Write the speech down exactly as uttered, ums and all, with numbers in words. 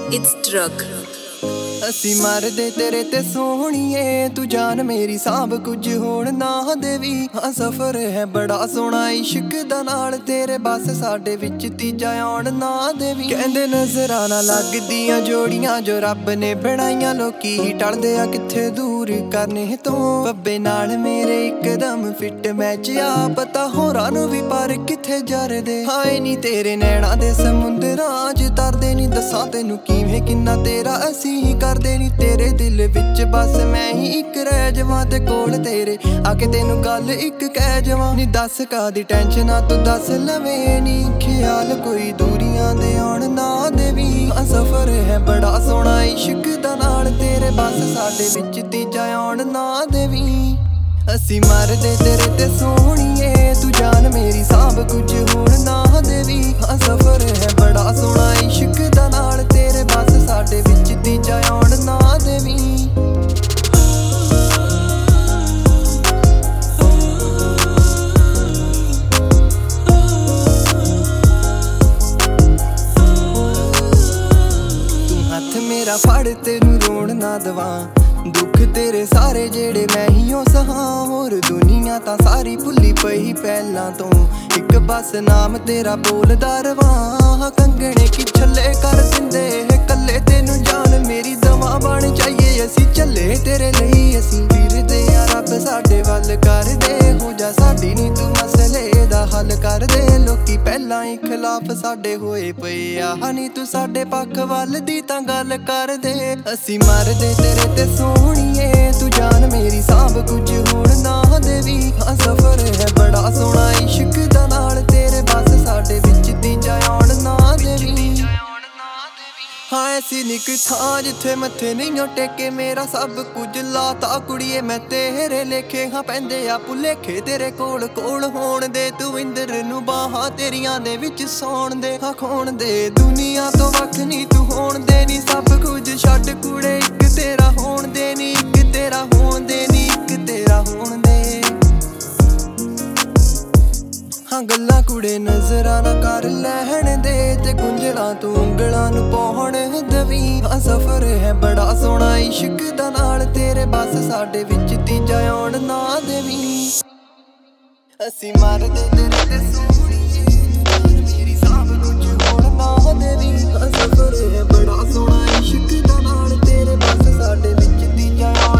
It's drug. ਅਸੀਂ ਮਰਦੇ ਤੇਰੇ ਤੇ ਸੋਹਣੀਏ, ਤੂੰ ਜਾਨ ਮੇਰੀ ਸਾਂਭ ਕੁਝ ਹੋਣ ਨਾ ਦੇਵੀ। ਹਾਂ ਸਫ਼ਰ ਹੈ ਬੜਾ ਸੋਹਣਾ ਇਸ਼ਕ ਦਾ, ਨਾਲ ਤੇਰੇ ਬਸ ਸਾਡੇ ਵਿੱਚ ਤੀਜਾ ਆਉਣ ਨਾ ਦੇਵੀ। ਕਹਿੰਦੇ ਨਜ਼ਰਾਂ ਨਾ ਲੱਗਦੀਆਂ ਜੋੜੀਆਂ ਜੋ ਰੱਬ ਨੇ ਬਣਾਈਆਂ, ਲੋਕੀ ਟਲਦੇ ਆ ਕਿੱਥੇ ਦੂਰ ਕਰਨੇ ਤੋਂ। ਬੱਬੇ ਨਾਲ ਮੇਰੇ ਇੱਕਦਮ ਫਿੱਟ ਮੈਚ ਆ, ਪਤਾ ਹੋਰਾਂ ਨੂੰ ਵੀ ਪਰ ਕਿੱਥੇ ਜਰਦੇ। ਹਾਏ ਨੀ ਤੇਰੇ ਨੈਣਾ ਦੇ ਸਮੁੰਦਰਾਂ ਚ ਤਰਦੇ ਨੀ, ਦੱਸਾਂ ਤੈਨੂੰ ਕਿਵੇਂ ਕਿੰਨਾ ਤੇਰਾ ਅਸੀਂ ਕਰਦੇ ਨੀ। ਤੇਰੇ ਦਿਲ ਵਿੱਚ ਬਸ ਮੈਂ ਹੀ ਇੱਕ ਰਹਿ ਜਾਵਾਂ, ਤੇ ਕੋਲ ਤੇਰੇ ਆ ਕੇ ਤੈਨੂੰ ਗੱਲ ਇੱਕ ਕਹਿ ਜਾਵਾਂ। ਨੀ ਦੱਸ ਕਾਦੀ ਟੈਨਸ਼ਨ ਆ ਤੂੰ ਦੱਸ ਲਵੇਂ ਨੀ, ਖਿਆਲ ਕੋਈ ਦੂਰੀਆਂ ਦੇ ਆਉਣ ਨਾ ਦੇਵੀ। ਹਾਂ ਸਫ਼ਰ ਹੈ ਬੜਾ ਸੋਹਣਾ ਇਸ਼ਕ ਦਾ, ਨਾਲ ਤੇਰੇ ਬਸ ਸਾਡੇ ਵਿੱਚ ਤੀਜਾ ਆਉਣ ਨਾ ਦੇਵੀ। ਅਸੀਂ ਮਰਦੇ ਤੇਰੇ ਤੇ ਸੋਹਣੀਏ, ਤੂੰ ਜਾਨ ਮੇਰੀ ਸਾਂਭ ਕੁਝ ਹੋਣ ਨਾ ਦੇਵੀ। ਹਾਂ ਸਫ਼ਰ ਹੈ ਬੜਾ ਸੋਹਣਾ ਇਸ਼ਕ ਦਾ, ਨਾਲ ਤੇਰੇ ਬਸ ਸਾਡੇ ਵਿੱਚ ਤੀਜਾ ਆਉਣ ਨਾ ਦੇਵੀ। ਤੂੰ ਹੱਥ ਮੇਰਾ ਫੜ ਤੈਨੂੰ ਰੋਣ ਨਾ ਦਵਾਂ, ਦੁੱਖ ਤੇਰੇ ਸਾਰੇ ਜਿਹੜੇ ਮੈਂ ਹੀ ਓ ਸਹਾਂ। ਹੋਰ ਦੁਨੀਆ ਤਾਂ ਸਾਰੀ ਭੁੱਲੀ ਪਈ ਪਹਿਲਾਂ ਤੋਂ, ਇੱਕ ਬਸ ਨਾਮ ਤੇਰਾ ਬੋਲਦਾ ਰਵਾਂ। ਕੰਗਣੇ ਕੀ ਛੱਲੇ ਕਰ ਦਿੰਦੇ ਕੱਲੇ ਤੈਨੂੰ ਜਾਨ ਮੇਰੀ ਦਵਾ ਬਣ ਜਾਈਏ। ਅਸੀਂ ਚੱਲੇ ਤੇਰੇ ਲਈ ਅਸੀਂ ਫਿਰਦੇ ਆ, ਰੱਬ ਸਾਡੇ ਵੱਲ ਕਰਦੇ ਹੋ ਜਾ ਸਾਡੀ ਨੀ ਤੂੰ ਮਸਲੇ ਦਾ ਹੱਲ ਕਰਦੇ। ਲੋਕੀ ਪਹਿਲਾਂ ਹੀ ਖਿਲਾਫ ਸਾਡੇ ਹੋਏ ਪਏ ਆ, ਨੀ ਤੂੰ ਸਾਡੇ ਪੱਖ ਵੱਲ ਦੀ ਤਾਂ ਗੱਲ ਕਰਦੇ। ਅਸੀਂ ਮਰਦੇ ਤੇਰੇ ਤੇ ਸੋਹਣੀਏ, ਤੂੰ ਜਾਨ ਮੇਰੀ ਸਾਂਭ ਕੁਝ ਹੋਣ ਨਾ ਦੇਵੀ। ਹਾਂ ਸਫ਼ਰ ਹੈ ਬੜਾ ਸੋਹਣਾ ਇਸ਼ਕ ਦਾ, ਨਾਲ ਤੇਰੇ ਬਸ ਸਾਡੇ ਵਿੱਚ ਤੀਜਾ ਆਉਣ ਨਾ ਦੇਵੀ। ਹਾਂ ਐਸੀ ਨਿਕ ਥਾਂ ਜਿੱਥੇ ਮੱਥੇ ਨਹੀਂ ਟੇਕੇ, ਮੇਰਾ ਸਭ ਕੁਝ ਲਾਤਾ ਕੁੜੀਏ ਮੈਂ ਤੇਰੇ ਲੇਖੇ। ਹਾਂ ਪੈਂਦੇ ਆ ਭੁਲੇਖੇ ਤੇਰੇ ਕੋਲ ਕੋਲ ਹੋਣ ਦੇ, ਤੂੰ ਇੰਦਰ ਨੂੰ ਬਾਹਾਂ ਤੇਰੀਆਂ ਦੇ ਵਿੱਚ ਸੌਣ ਦੇ। ਹਾਂ ਖੋਣ ਦੇ ਦੁਨੀਆ ਤੋਂ ਵੱਖ ਨਹੀਂ ਤੂੰ ਹੋਣ ਦੇ ਨੀ, ਸਭ ਕੁਝ ਛੱਡ ਕੁੜੇ ਇੱਕ ਤੇਰਾ ਹੋਣ ਦੇ ਨੀ। ਇੱਕ ਤੇਰਾ ਹੋਣ ਦੇ ਨੀ, ਇੱਕ ਤੇਰਾ ਹੋਣ ਦੇ। ਹਾਂ ਗੱਲਾਂ ਕੁੜੇ ਨਜ਼ਰਾਂ ਨਾ ਕਰ ਲੈਣ ਦੇ, ਤੇ ਗੁੰਝਲਾਂ ਤੂੰ ਉਂਗਲਾਂ ਨੂੰ ਪਾਉਣ ਦਵੀ। ਹਾਂ ਸਫ਼ਰ ਹੈ ਬੜਾ ਸੋਹਣਾ ਇਸ਼ਕ ਦਾ, ਨਾਲ ਤੇਰੇ ਬਸ ਸਾਡੇ ਵਿੱਚ ਤੀਜਾ ਆਉਣ ਨਾ ਦੇਵੀ। ਅਸੀਂ ਮਰਦੇ ਤੇਰੇ ਤੇ ਸੋਹਣੀਏ, ਮੇਰੀ ਸਾਂਭ ਕੁਝ ਹੋਣ ਨਾ ਦੇਵੀ। ਹਾਂ ਸਫ਼ਰ ਹੈ ਬੜਾ ਸੋਹਣਾ ਇਸ਼ਕ ਦਾ, ਨਾਲ ਤੇਰੇ ਬਸ ਸਾਡੇ ਵਿੱਚ ਤੀਜਾ ਆਉਣ